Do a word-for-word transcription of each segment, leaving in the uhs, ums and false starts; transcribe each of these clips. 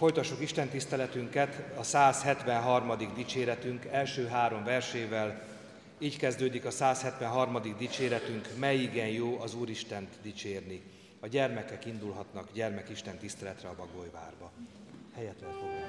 Folytassuk Isten tiszteletünket a száz hetvenharmadik dicséretünk első három versével. Így kezdődik a száz hetvenharmadik dicséretünk, mely igen jó az Úristent dicsérni. A gyermekek indulhatnak gyermekisten tiszteletre a Bagolyvárba. Helyet lehet foglalni.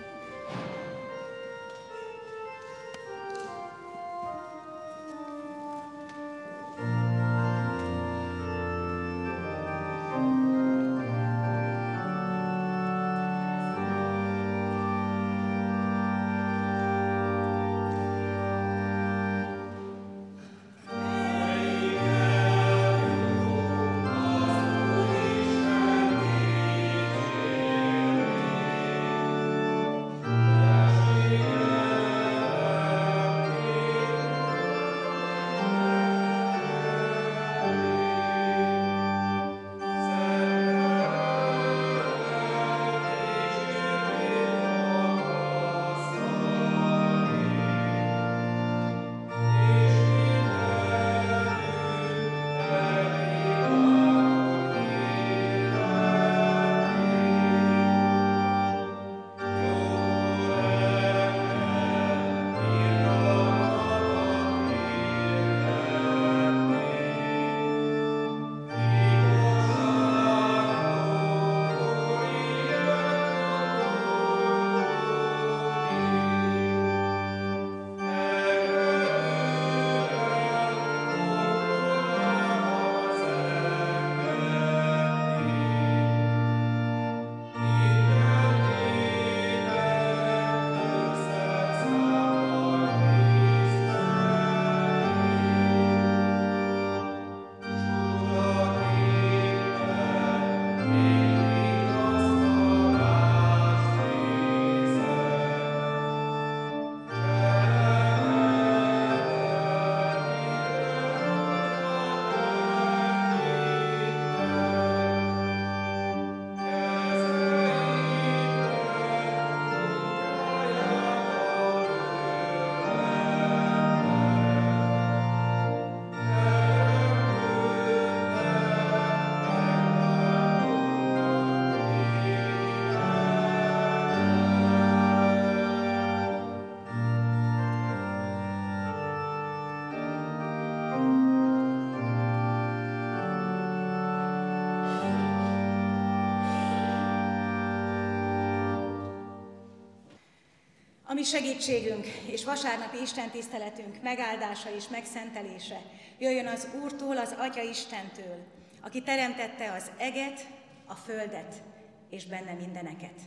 A mi segítségünk és vasárnapi istentiszteletünk megáldása és megszentelése jöjjön az Úrtól, az Atya Istentől, aki teremtette az eget, a földet és benne mindeneket.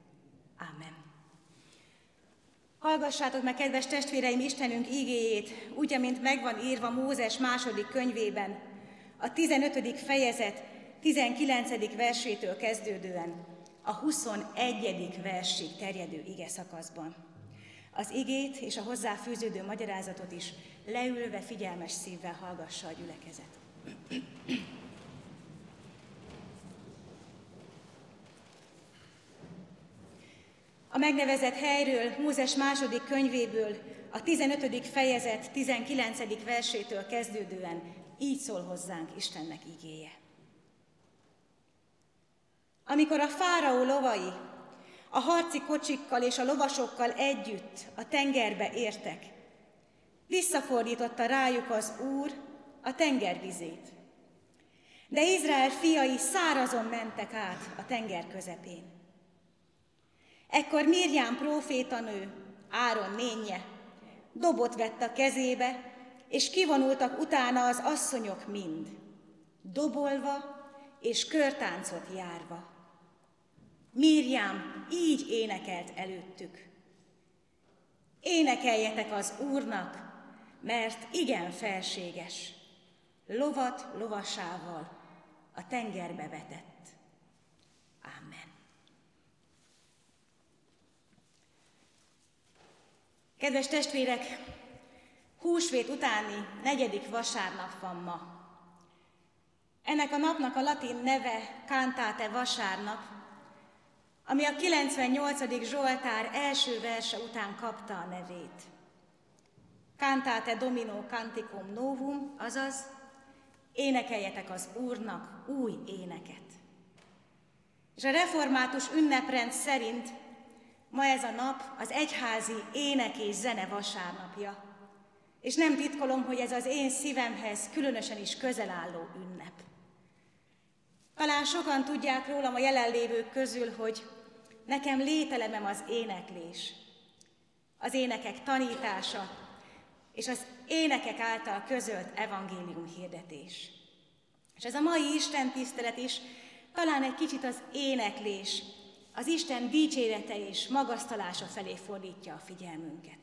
Ámen. Hallgassátok meg, kedves testvéreim, Istenünk ígéjét, úgy, amint megvan írva Mózes második könyvében, a tizenötödik fejezet tizenkilencedik versétől kezdődően a huszonegyedik versig terjedő ige szakaszban. Az igét és a hozzáfűződő magyarázatot is leülve figyelmes szívvel hallgassa a gyülekezet. A megnevezett helyről, Mózes második könyvéből, a tizenötödik fejezet tizenkilencedik versétől kezdődően így szól hozzánk Istennek igéje. Amikor a fáraó lovai a harci kocsikkal és a lovasokkal együtt a tengerbe értek, visszafordította rájuk az Úr a tengervizét. De Izrael fiai szárazon mentek át a tenger közepén. Ekkor Mirjám prófétanő, Áron nénje, dobot vett a kezébe, és kivonultak utána az asszonyok mind, dobolva és körtáncot járva. Mirjám így énekelt előttük. Énekeljetek az Úrnak, mert igen felséges, lovat lovasával a tengerbe vetett. Ámen. Kedves testvérek, húsvét utáni negyedik vasárnap van ma. Ennek a napnak a latin neve Cantate vasárnap, ami a kilencvennyolcadik Zsoltár első verse után kapta a nevét. Cantate Domino Canticum Novum, azaz énekeljetek az Úrnak új éneket. És a református ünneprend szerint Ma ez a nap az egyházi ének és zene vasárnapja, és nem titkolom, hogy ez az én szívemhez különösen is közel álló ünnep. Talán sokan tudják rólam a jelenlévők közül, hogy nekem lételemem az éneklés, az énekek tanítása és az énekek által közölt evangélium hirdetés. És ez a mai istentisztelet is talán egy kicsit az éneklés, az Isten dicsérete és magasztalása felé fordítja a figyelmünket.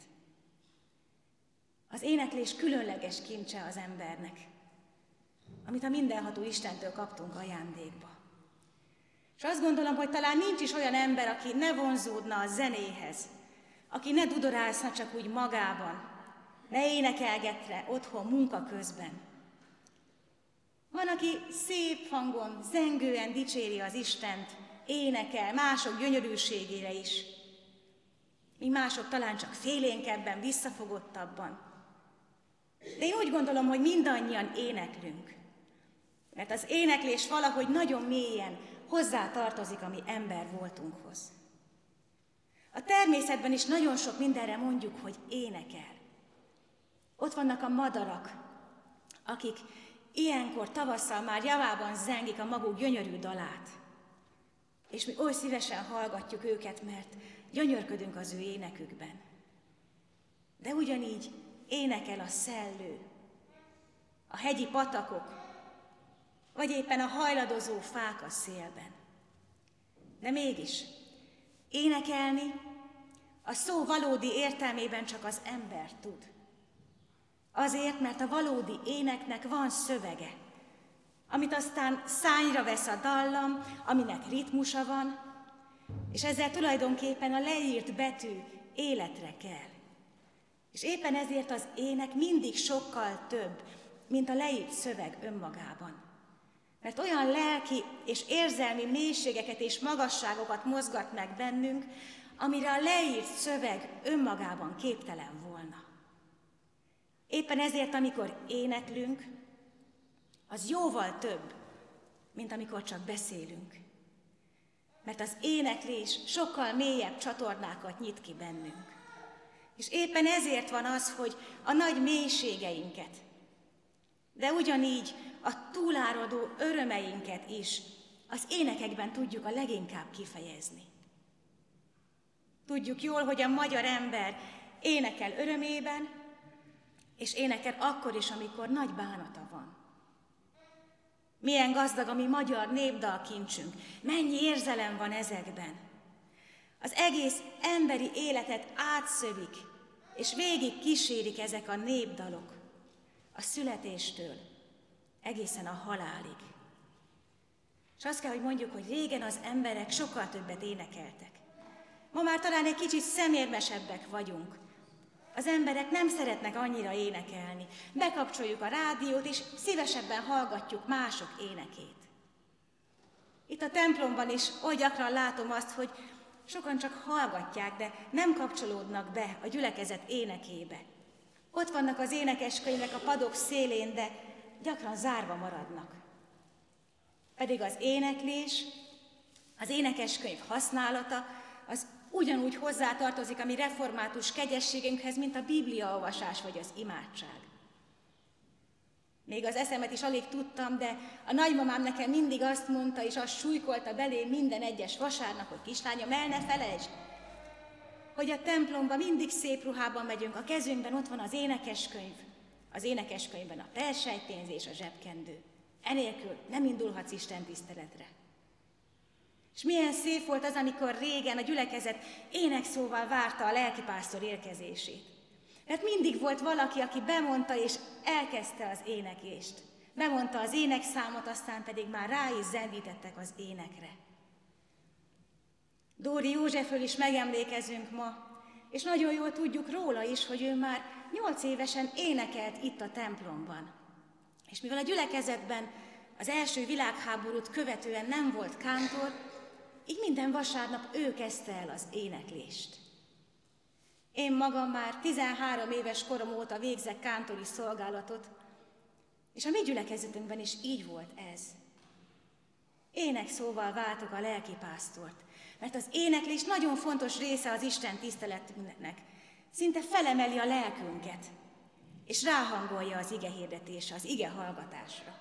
Az éneklés különleges kincse az embernek, amit a mindenható Istentől kaptunk ajándékba. És azt gondolom, hogy talán nincs is olyan ember, aki ne vonzódna a zenéhez, aki ne dudorázna csak úgy magában, ne énekelgetne otthon munka közben. Van, aki szép hangon, zengően dicséri az Istent, énekel mások gyönyörűségére is, míg mások talán csak félénkebben, visszafogottabban. De én úgy gondolom, hogy mindannyian éneklünk, mert az éneklés valahogy nagyon mélyen hozzá tartozik a mi ember voltunkhoz. A természetben is nagyon sok mindenre mondjuk, hogy énekel. Ott vannak a madarak, akik ilyenkor tavasszal már javában zengik a maguk gyönyörű dalát. És mi oly szívesen hallgatjuk őket, mert gyönyörködünk az ő énekükben. De ugyanígy énekel a szellő, a hegyi patakok, vagy éppen a hajladozó fák a szélben. De mégis énekelni a szó valódi értelmében csak az ember tud. Azért, mert a valódi éneknek van szövege, amit aztán szányra vesz a dallam, aminek ritmusa van, és ezzel tulajdonképpen a leírt betű életre kell. És éppen ezért az ének mindig sokkal több, mint a leírt szöveg önmagában. Mert olyan lelki és érzelmi mélységeket és magasságokat mozgat meg bennünk, amire a leírt szöveg önmagában képtelen volna. Éppen ezért, amikor éneklünk, az jóval több, mint amikor csak beszélünk. Mert az éneklés sokkal mélyebb csatornákat nyit ki bennünk. És éppen ezért van az, hogy a nagy mélységeinket, de ugyanígy a túláradó örömeinket is az énekekben tudjuk a leginkább kifejezni. Tudjuk jól, hogy a magyar ember énekel örömében, és énekel akkor is, amikor nagy bánata van. Milyen gazdag a mi magyar népdalkincsünk, mennyi érzelem van ezekben. Az egész emberi életet átszövik, és végig kísérik ezek a népdalok, a születéstől egészen a halálig. És azt kell, hogy mondjuk, hogy régen az emberek sokkal többet énekeltek. Ma már talán egy kicsit szemérmesebbek vagyunk. Az emberek nem szeretnek annyira énekelni. Bekapcsoljuk a rádiót, és szívesebben hallgatjuk mások énekét. Itt a templomban is oly gyakran látom azt, hogy sokan csak hallgatják, de nem kapcsolódnak be a gyülekezet énekébe. Ott vannak az énekeskönyvek a padok szélén, de gyakran zárva maradnak. Pedig az éneklés, az énekeskönyv használata, az ugyanúgy hozzátartozik a mi református kegyességünkhez, mint a bibliaolvasás vagy az imádság. Még az eszemet is alig tudtam, de a nagymamám nekem mindig azt mondta, és azt súlykolta belém minden egyes vasárnap, hogy kislányom, el ne felejtsd, hogy a templomba mindig szép ruhában megyünk, a kezünkben ott van az énekeskönyv, az énekeskönyvben a persejtpénz és a zsebkendő. Enélkül nem indulhatsz Isten tiszteletre. És milyen szép volt az, amikor régen a gyülekezet énekszóval várta a lelkipásztor érkezését. Mert mindig volt valaki, aki bemondta és elkezdte az éneklést. Bemondta az énekszámot, aztán pedig már rá is zendítettek az énekre. Dóri Józsefről is megemlékezünk ma, és nagyon jól tudjuk róla is, hogy ő már nyolc évesen énekelt itt a templomban. És mivel a gyülekezetben az első világháborút követően nem volt kántor, így minden vasárnap ő kezdte el az éneklést. Én magam már tizenhárom éves korom óta végzek kántori szolgálatot, és a mi gyülekezetünkben is így volt ez. Énekszóval váltok a lelkipásztort, Mert az éneklés nagyon fontos része az Isten tiszteletünknek. Szinte felemeli a lelkünket, és ráhangolja az ige hirdetésre, az ige hallgatásra.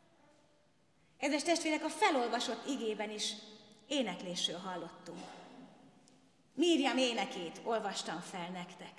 Kedves testvérek, a felolvasott igében is éneklésről hallottunk. Mírjam énekét olvastam fel nektek.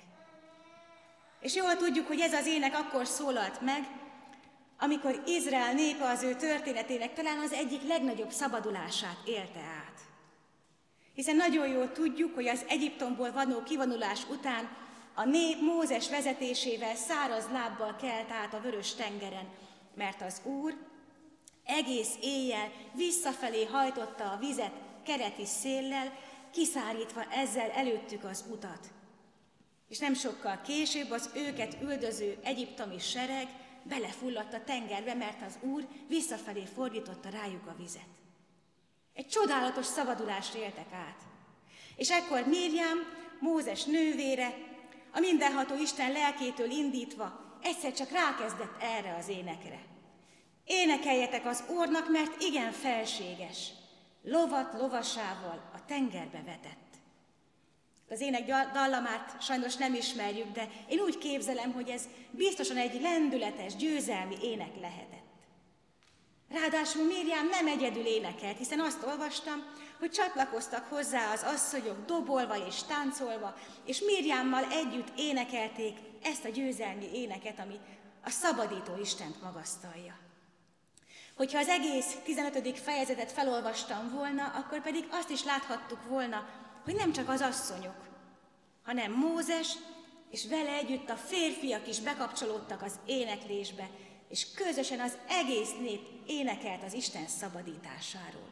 És jól tudjuk, hogy ez az ének akkor szólalt meg, amikor Izrael népe az ő történetének talán az egyik legnagyobb szabadulását élte át. Hiszen nagyon jól tudjuk, hogy az Egyiptomból való kivonulás után a nép Mózes vezetésével száraz lábbal kelt át a vörös tengeren, mert az Úr egész éjjel visszafelé hajtotta a vizet kereti széllel, kiszárítva ezzel előttük az utat. És nem sokkal később az őket üldöző egyiptomi sereg belefulladt a tengerbe, mert az Úr visszafelé fordította rájuk a vizet. Egy csodálatos szabadulást éltek át. És ekkor Mírjám, Mózes nővére, a mindenható Isten lelkétől indítva egyszer csak rákezdett erre az énekre. Énekeljetek az Úrnak, mert igen felséges, lovat lovasával a tengerbe vetett. Az ének dallamát sajnos nem ismerjük, de én úgy képzelem, hogy ez biztosan egy lendületes, győzelmi ének lehetett. Ráadásul Mírjám nem egyedül énekelt, hiszen azt olvastam, hogy csatlakoztak hozzá az asszonyok dobolva és táncolva, és Mírjámmal együtt énekelték ezt a győzelmi éneket, ami a szabadító Istent magasztalja. Hogyha az egész tizenötödik fejezetet felolvastam volna, akkor pedig azt is láthattuk volna, hogy nem csak az asszonyok, hanem Mózes, és vele együtt a férfiak is bekapcsolódtak az éneklésbe, és közösen az egész nép énekelt az Isten szabadításáról.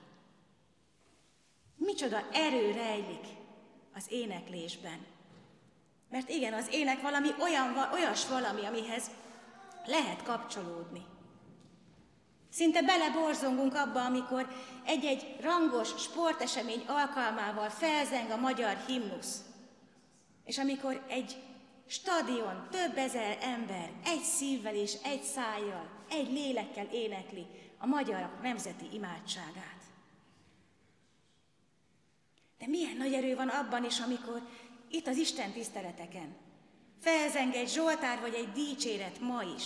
Micsoda erő rejlik az éneklésben. Mert igen, az ének valami olyan, olyas valami, amihez lehet kapcsolódni. Szinte beleborzongunk abba, amikor egy-egy rangos sportesemény alkalmával felzeng a magyar himnusz, és amikor egy stadion, több ezer ember egy szívvel és egy szájjal, egy lélekkel énekli a magyar nemzeti imádságát. De milyen nagy erő van abban is, amikor itt az Isten tiszteleteken felzeng egy zsoltár vagy egy dicséret ma is.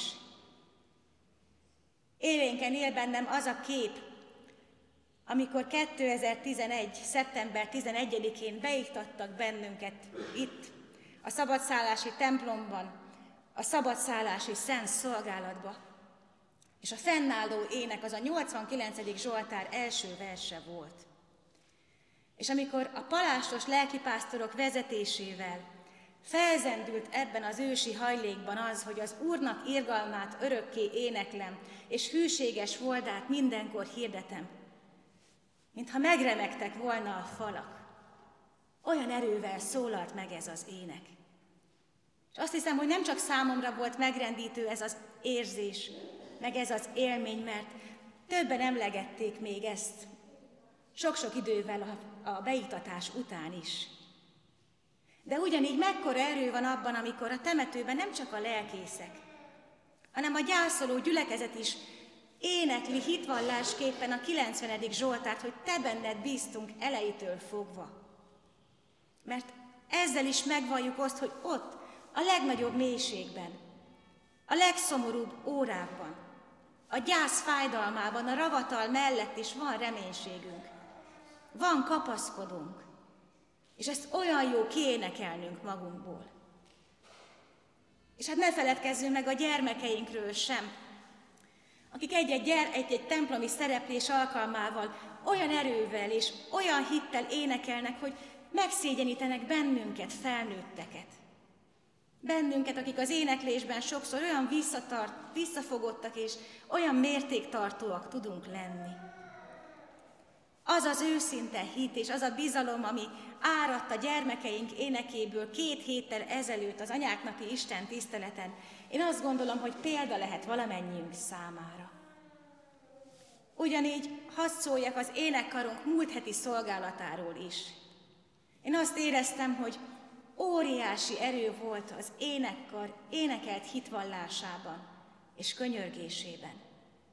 Élénken él bennem az a kép, amikor kétezer-tizenegy. szeptember tizenegyedikén beiktattak bennünket itt, a szabadszállási templomban, a szabadszállási szent szolgálatba, és a fennálló ének az a nyolcvankilencedik Zsoltár első verse volt. És amikor a palástos lelkipásztorok vezetésével felzendült ebben az ősi hajlékban az, hogy az Úrnak irgalmát örökké éneklem, és hűséges voldát mindenkor hirdetem, mintha megremegtek volna a falak. Olyan erővel szólalt meg ez az ének. És azt hiszem, hogy nem csak számomra volt megrendítő ez az érzés, meg ez az élmény, mert többen emlegették még ezt sok-sok idővel a, a beiktatás után is. De ugyanígy mekkora erő van abban, amikor a temetőben nem csak a lelkészek, hanem a gyászoló gyülekezet is énekli hitvallásképpen a kilencvenedik Zsoltárt, hogy te benned bíztunk elejétől fogva. Mert ezzel is megvalljuk azt, hogy ott, a legnagyobb mélységben, a legszomorúbb órákban, a gyász fájdalmában, a ravatal mellett is van reménységünk. Van kapaszkodónk. És ezt olyan jó kiénekelnünk magunkból. És hát ne feledkezzünk meg a gyermekeinkről sem, akik egy-egy, gyere, egy-egy templomi szereplés alkalmával olyan erővel és olyan hittel énekelnek, hogy megszégyenítenek bennünket, felnőtteket. Bennünket, akik az éneklésben sokszor olyan visszatart, visszafogottak és olyan mértéktartóak tudunk lenni. Az az őszinte hit és az a bizalom, ami áradt a gyermekeink énekéből két héttel ezelőtt az anyáknapi Isten tiszteleten, én azt gondolom, hogy példa lehet valamennyiünk számára. Ugyanígy hadd szóljak az énekkarunk múlt heti szolgálatáról is. Én azt éreztem, hogy óriási erő volt az énekkar énekelt hitvallásában és könyörgésében.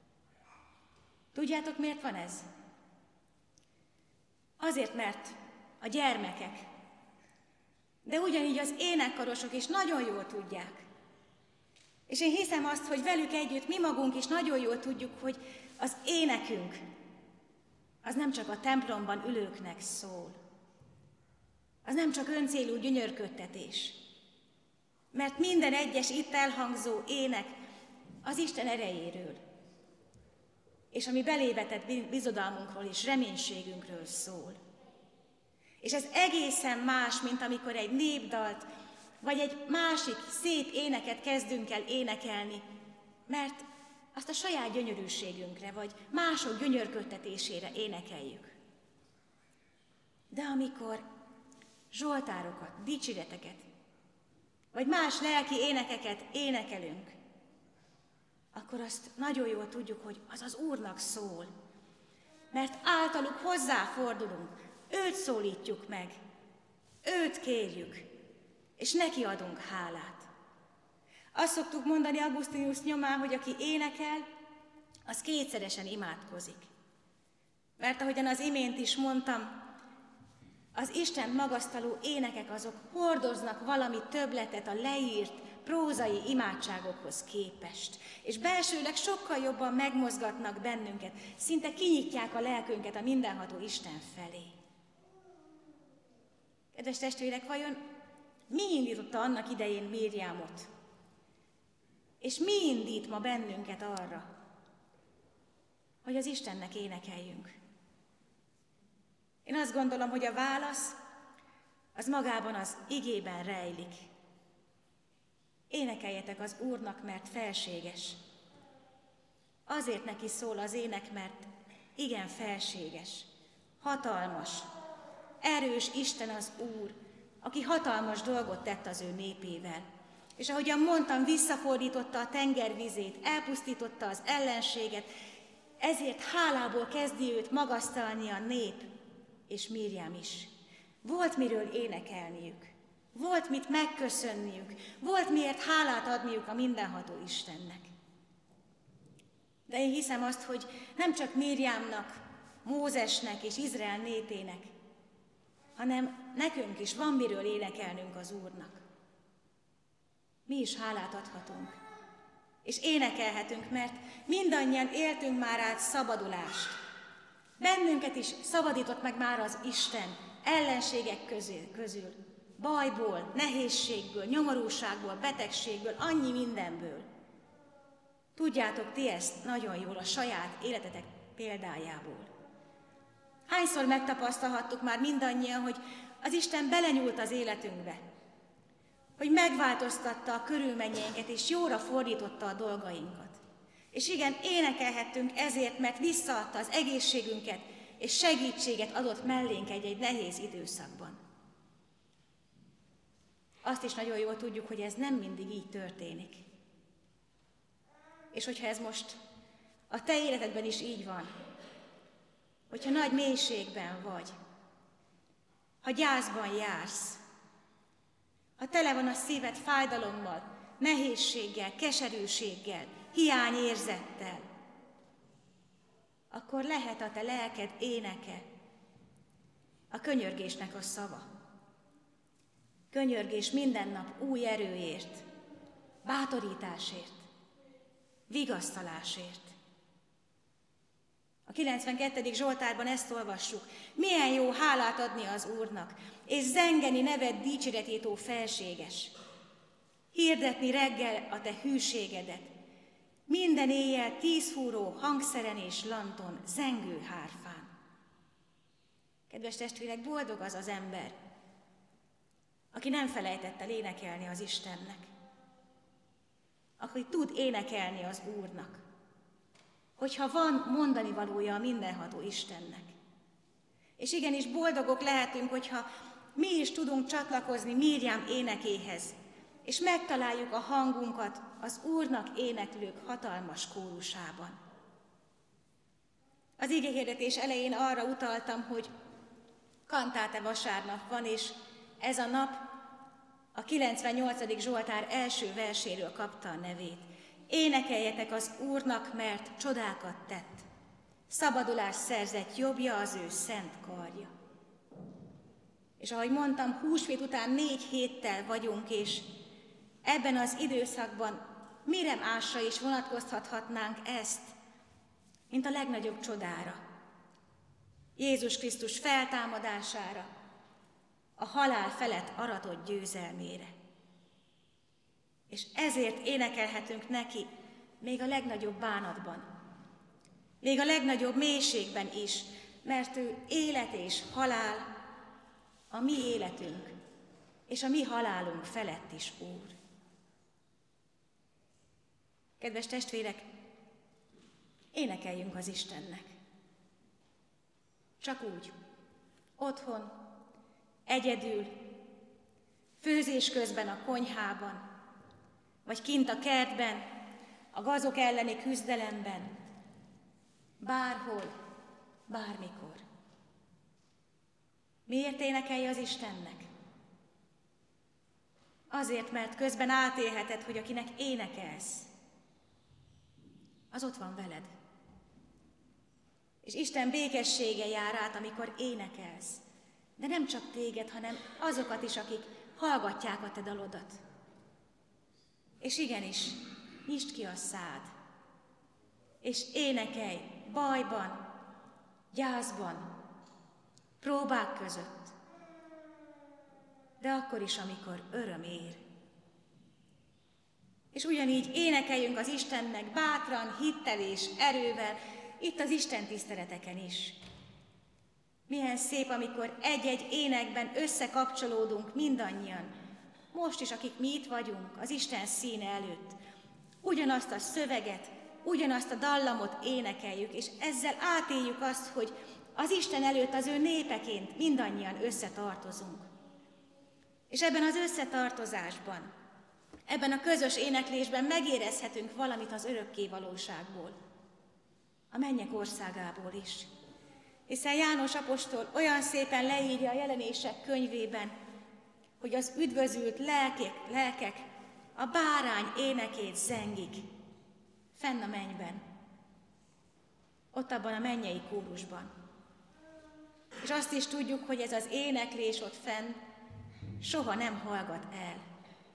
Tudjátok, miért van ez? Azért, mert a gyermekek, de ugyanígy az énekkarosok is nagyon jól tudják. És én hiszem azt, hogy velük együtt mi magunk is nagyon jól tudjuk, hogy az énekünk az nem csak a templomban ülőknek szól. Az nem csak öncélú gyönyörködtetés. Mert minden egyes itt elhangzó ének az Isten erejéről. És ami belévetett bizodalmunkról és reménységünkről szól. És ez egészen más, mint amikor egy népdalt, vagy egy másik szép éneket kezdünk el énekelni, mert azt a saját gyönyörűségünkre, vagy mások gyönyörködtetésére énekeljük. De amikor zsoltárokat, dicséreteket, vagy más lelki énekeket énekelünk, akkor azt nagyon jól tudjuk, hogy az az Úrnak szól. Mert általuk hozzáfordulunk, őt szólítjuk meg, őt kérjük, és neki adunk hálát. Azt szoktuk mondani Augustinus nyomán, hogy aki énekel, az kétszeresen imádkozik. Mert ahogyan az imént is mondtam, az Isten magasztaló énekek azok hordoznak valami többletet a leírt prózai imádságokhoz képest, és belsőleg sokkal jobban megmozgatnak bennünket, szinte kinyitják a lelkünket a mindenható Isten felé. Kedves testvérek, vajon mi indította annak idején Mírjámot? És mi indít ma bennünket arra, hogy az Istennek énekeljünk? Én azt gondolom, hogy a válasz az magában az igében rejlik. Énekeljetek az Úrnak, mert felséges. Azért neki szól az ének, mert igen felséges, hatalmas, erős Isten az Úr, aki hatalmas dolgot tett az ő népével. És ahogyan mondtam, visszafordította a tenger vizét, elpusztította az ellenséget, ezért hálából kezdi őt magasztalni a nép, és Mírjám is. Volt miről énekelniük, volt mit megköszönniük, volt miért hálát adniuk a mindenható Istennek. De én hiszem azt, hogy nem csak Mírjámnak, Mózesnek és Izrael népének, hanem nekünk is van miről énekelnünk az Úrnak. Mi is hálát adhatunk, és énekelhetünk, mert mindannyian éltünk már át szabadulást. Bennünket is szabadított meg már az Isten ellenségek közül, közül, bajból, nehézségből, nyomorúságból, betegségből, annyi mindenből. Tudjátok ti ezt nagyon jól a saját életetek példájából. Hányszor megtapasztalhattuk már mindannyian, hogy az Isten belenyúlt az életünkbe, hogy megváltoztatta a körülményeinket, és jóra fordította a dolgainkat. És igen, énekelhettünk ezért, mert visszaadta az egészségünket, és segítséget adott mellénk egy-egy nehéz időszakban. Azt is nagyon jól tudjuk, hogy ez nem mindig így történik. És hogyha ez most a te életedben is így van, hogyha nagy mélységben vagy, ha gyászban jársz, ha tele van a szíved fájdalommal, nehézséggel, keserűséggel, hiányérzettel, akkor lehet a te lelked éneke a könyörgésnek a szava. Könyörgés minden nap új erőért, bátorításért, vigasztalásért. A kilencvenkettedik Zsoltárban ezt olvassuk. Milyen jó hálát adni az Úrnak, és zengeni neved dicséretét, ó felséges. Hirdetni reggel a te hűségedet, minden éjjel tízfúró hangszeren és lanton, zengő hárfán. Kedves testvérek, boldog az az ember, aki nem felejtett el énekelni az Istennek, aki tud énekelni az Úrnak, hogyha van mondani valója a mindenható Istennek. És igenis boldogok lehetünk, hogyha mi is tudunk csatlakozni Mírjám énekéhez, és megtaláljuk a hangunkat az Úrnak éneklők hatalmas kórusában. Az igehirdetés elején arra utaltam, hogy kantáte vasárnap van, és ez a nap a kilencvennyolcadik Zsoltár első verséről kapta a nevét. Énekeljetek az Úrnak, mert csodákat tett. Szabadulást szerzett, jobbja az ő szent karja. És ahogy mondtam, húsvét után négy héttel vagyunk, és ebben az időszakban mire másra is vonatkoztathatnánk ezt, mint a legnagyobb csodára, Jézus Krisztus feltámadására, a halál felett aratott győzelmére. És ezért énekelhetünk neki még a legnagyobb bánatban, még a legnagyobb mélységben is, mert ő élet és halál, a mi életünk és a mi halálunk felett is Úr. Kedves testvérek, énekeljünk az Istennek. Csak úgy, otthon, egyedül, főzés közben a konyhában, vagy kint a kertben, a gazok elleni küzdelemben, bárhol, bármikor. Miért énekelj az Istennek? Azért, mert közben átélheted, hogy akinek énekelsz, az ott van veled. És Isten békessége jár át, amikor énekelsz. De nem csak téged, hanem azokat is, akik hallgatják a te dalodat. És igenis, nyisd ki a szád, és énekelj bajban, gyászban, próbák között, de akkor is, amikor öröm ér. És ugyanígy énekeljünk az Istennek bátran, hittel és erővel, itt az Isten tiszteleteken is. Milyen szép, amikor egy-egy énekben összekapcsolódunk mindannyian, most is, akik mi itt vagyunk, az Isten színe előtt. Ugyanazt a szöveget, ugyanazt a dallamot énekeljük, és ezzel átéljük azt, hogy az Isten előtt az ő népeként mindannyian összetartozunk. És ebben az összetartozásban, ebben a közös éneklésben megérezhetünk valamit az örökké valóságból, a mennyek országából is. Hiszen János apostol olyan szépen leírja a Jelenések könyvében, hogy az üdvözült lelkek, lelkek a bárány énekét zengik fenn a mennyben, ott abban a mennyei kórusban. És azt is tudjuk, hogy ez az éneklés ott fenn soha nem hallgat el.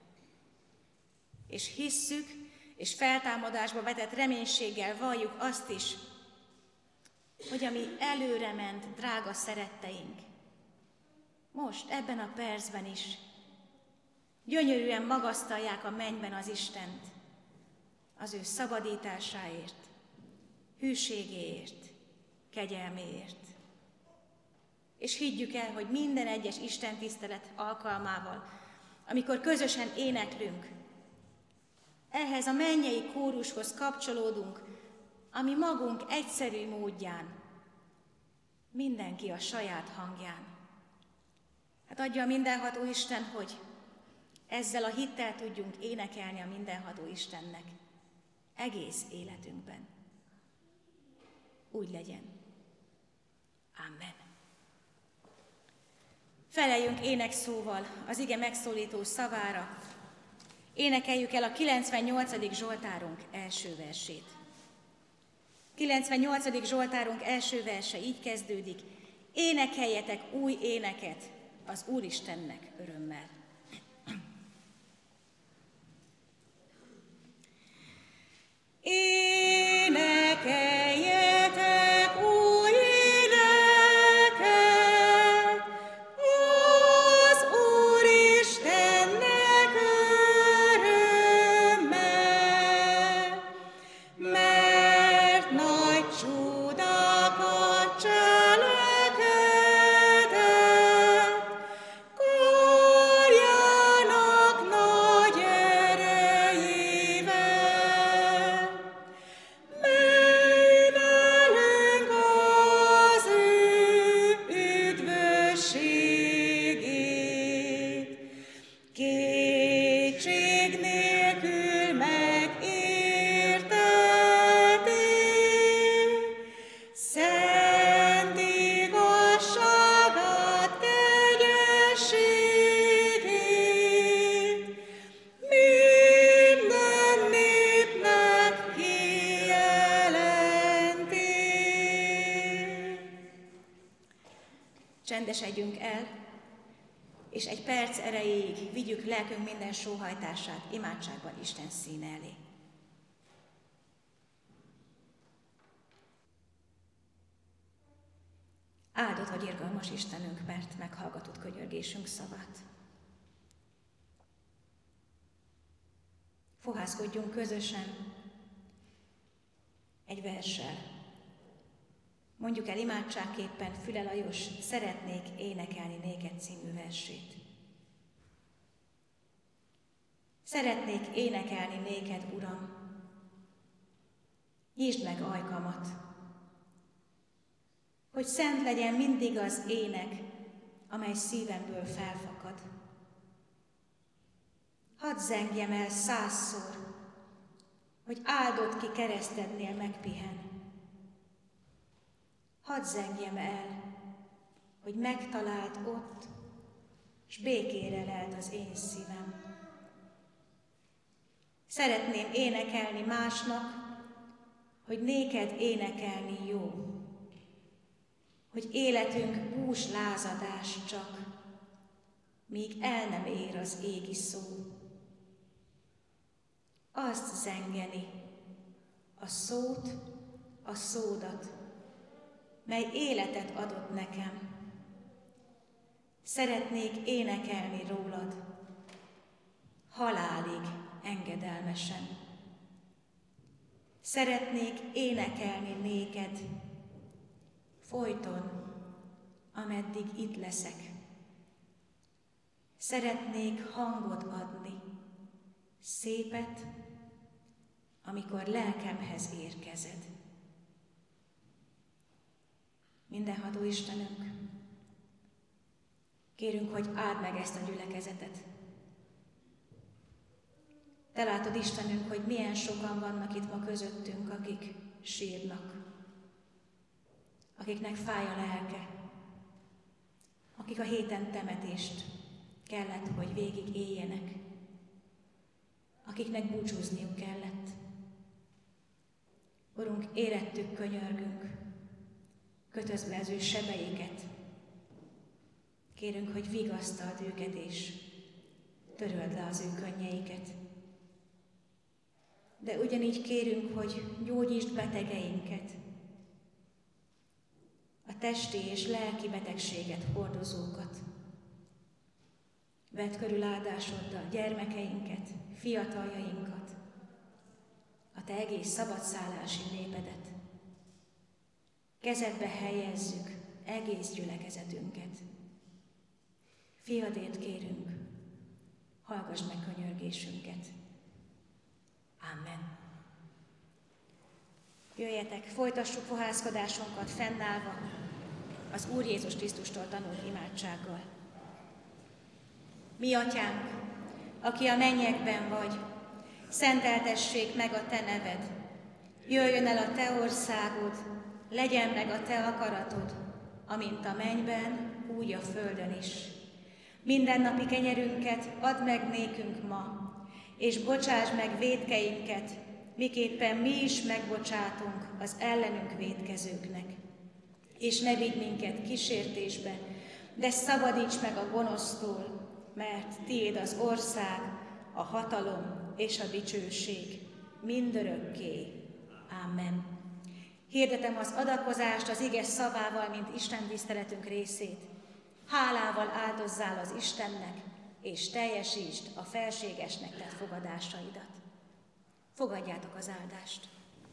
És hisszük, és feltámadásba vetett reménységgel valljuk azt is, hogy ami előre ment, drága szeretteink, most, ebben a percben is gyönyörűen magasztalják a mennyben az Istent, az ő szabadításáért, hűségéért, kegyelméért. És higgyük el, hogy minden egyes Isten tisztelet alkalmával, amikor közösen éneklünk, ehhez a mennyei kórushoz kapcsolódunk, ami magunk egyszerű módján, mindenki a saját hangján. Hát adja a mindenható Isten, hogy ezzel a hittel tudjunk énekelni a mindenható Istennek egész életünkben. Úgy legyen. Amen. Feleljünk énekszóval az ige megszólító szavára, énekeljük el a kilencvennyolcadik Zsoltárunk első versét. kilencvennyolcadik Zsoltárunk első verse így kezdődik: énekeljetek új éneket az Úristennek örömmel. Énekeljetek új éneket az Úristennek örömmel, mert nagy csodákat cselekedett, karjának nagy erejével, mely velünk az ő üdvösségét kétség nélkül megérteti, szent igazságát, kegyességét minden népnek kijelenti. Csendesedjünk el, és egy perc erejéig vigyük lelkünk minden sóhajtását imádságban Isten színe elé. Áldott vagy irgalmas Istenünk, mert meghallgatod könyörgésünk szavát. Fohászkodjunk közösen egy verssel. Mondjuk el imádságképpen Füle Lajos Szeretnék énekelni néked című versét. Szeretnék énekelni néked, Uram, nyisd meg ajkamat, hogy szent legyen mindig az ének, amely szívemből felfakad. Hadd zengjem el százszor, hogy áldott ki keresztednél megpihen. Hadd zengjem el, hogy megtalált ott, s békére lelt az én szívem. Szeretném énekelni másnak, hogy néked énekelni jó, hogy életünk bús lázadás csak, míg el nem ér az égi szó. Azt zengeni, a szót, a szódat, mely életet adott nekem. Szeretnék énekelni rólad, halálig engedelmesen. Szeretnék énekelni néked, folyton, ameddig itt leszek. Szeretnék hangot adni, szépet, amikor lelkemhez érkezed. Mindenható Istenünk, kérünk, hogy áld meg ezt a gyülekezetet. Te látod, Istenünk, hogy milyen sokan vannak itt ma közöttünk, akik sírnak, akiknek fáj a lelke, akik a héten temetést kellett, hogy végig éljenek, akiknek búcsúzniuk kellett. Urunk, érettük könyörgünk, kötözd le az ő sebeiket. Kérünk, hogy vigasztald őket és töröld le az ő könnyeiket. De ugyanígy kérünk, hogy gyógyítsd betegeinket, a testi és lelki betegséget hordozókat. Vedd körül áldásoddal gyermekeinket, fiataljainkat, a te egész szabadszállási népedet. Kezedbe helyezzük egész gyülekezetünket. Fiadért kérünk, hallgass meg könyörgésünket. Amen. Jöjjetek, folytassuk fohászkodásunkat fennállva az Úr Jézus Krisztustól tanult imádsággal. Mi atyánk, aki a mennyekben vagy, szenteltessék meg a te neved. Jöjjön el a te országod, legyen meg a te akaratod, amint a mennyben, úgy a földön is. Mindennapi kenyerünket add meg nékünk ma, és bocsáss meg vétkeinket, miképpen mi is megbocsátunk az ellenünk vétkezőknek. És ne vigy minket kísértésbe, de szabadíts meg a gonosztól, mert tiéd az ország, a hatalom és a dicsőség mindörökké. Amen. Hirdetem az adakozást az ige szavával, mint Isten tiszteletünk részét. Hálával áldozzál az Istennek, és teljesítsd a felségesnek tett fogadásaidat. Fogadjátok az áldást.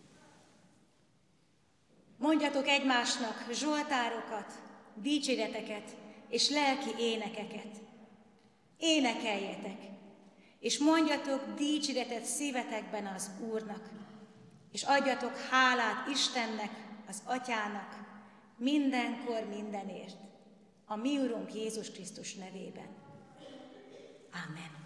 Mondjatok egymásnak zsoltárokat, dicséreteket és lelki énekeket. Énekeljetek, és mondjatok dicséretet szívetekben az Úrnak, és adjatok hálát Istennek, az Atyának, mindenkor mindenért, a mi Urunk Jézus Krisztus nevében. Amen.